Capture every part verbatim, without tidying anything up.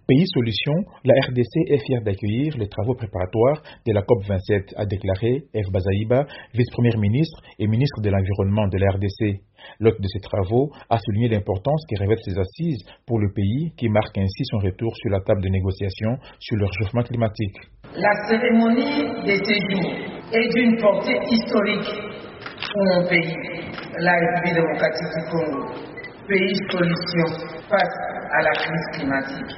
Pays Solution, la R D C est fière d'accueillir les travaux préparatoires de la COP vingt-sept, a déclaré Eve Bazaïba, vice-première ministre et ministre de l'Environnement de la R D C. L'hôte de ces travaux a souligné l'importance que revêtent ces assises pour le pays qui marque ainsi son retour sur la table de négociation sur le réchauffement climatique. La cérémonie de ces jours est d'une portée historique pour mon pays, la République démocratique du Congo, pays solution face à la crise climatique,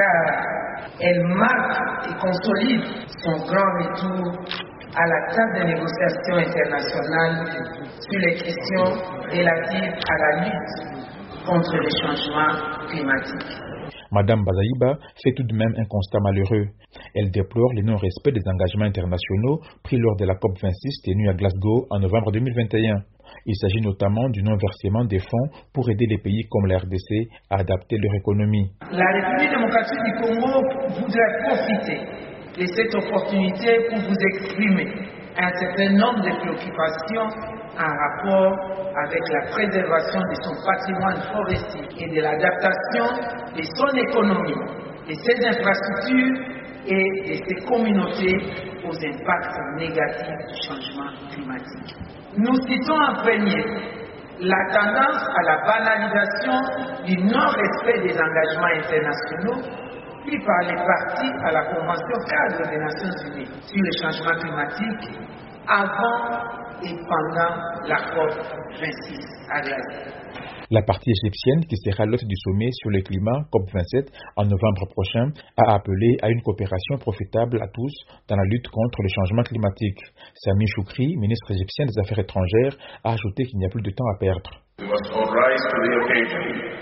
car elle marque et consolide son grand retour à la table de négociation internationale sur les questions relatives à la lutte contre les changements climatiques. Madame Bazaïba fait tout de même un constat malheureux. Elle déplore le non-respect des engagements internationaux pris lors de la COP vingt-six tenue à Glasgow en novembre deux mille vingt et un. Il s'agit notamment du non-versement des fonds pour aider les pays comme la R D C à adapter leur économie. La République démocratique du Congo voudrait profiter de cette opportunité pour vous exprimer un certain nombre de préoccupations en rapport avec la préservation de son patrimoine forestier et de l'adaptation de son économie, de ses infrastructures et de ses communautés aux impacts négatifs du changement climatique. Nous citons en premier la tendance à la banalisation du non-respect des engagements internationaux pris par les parties à la Convention cadre des Nations Unies sur le changement climatique avant et pendant la COP vingt-six à Glasgow. La partie égyptienne, qui sera l'hôte du sommet sur le climat COP vingt-sept en novembre prochain, a appelé à une coopération profitable à tous dans la lutte contre le changement climatique. Sami Choukri, ministre égyptien des Affaires étrangères, a ajouté qu'il n'y a plus de temps à perdre. We must all rise to the occasion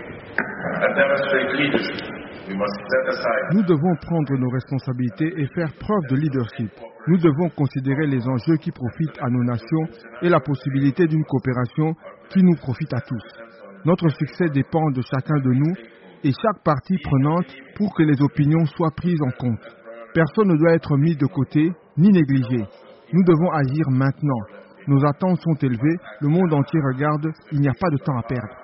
and demonstrate leadership. We must set aside. Nous devons prendre nos responsabilités et faire preuve de leadership. Nous devons considérer les enjeux qui profitent à nos nations et la possibilité d'une coopération qui nous profite à tous. Notre succès dépend de chacun de nous et chaque partie prenante pour que les opinions soient prises en compte. Personne ne doit être mis de côté ni négligé. Nous devons agir maintenant. Nos attentes sont élevées, le monde entier regarde, il n'y a pas de temps à perdre.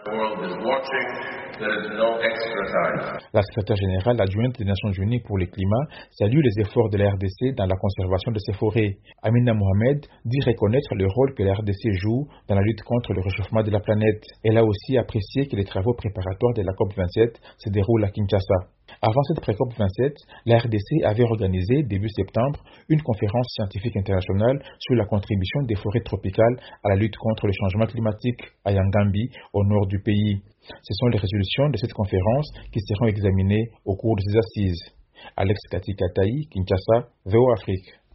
La secrétaire générale adjointe des Nations Unies pour le climat salue les efforts de la R D C dans la conservation de ses forêts. Amina Mohamed dit reconnaître le rôle que la R D C joue dans la lutte contre le réchauffement de la planète. Elle a aussi apprécié que les travaux préparatoires de la COP vingt-sept se déroulent à Kinshasa. Avant cette pré-COP vingt-sept, la R D C avait organisé début septembre une conférence scientifique internationale sur la contribution des forêts tropicales à la lutte contre le changement climatique à Yangambi, au nord du pays. Ce sont les résolutions de cette conférence qui seront examinées au cours de ces assises. Alex Kati Kataï, Kinshasa, V O Afrique.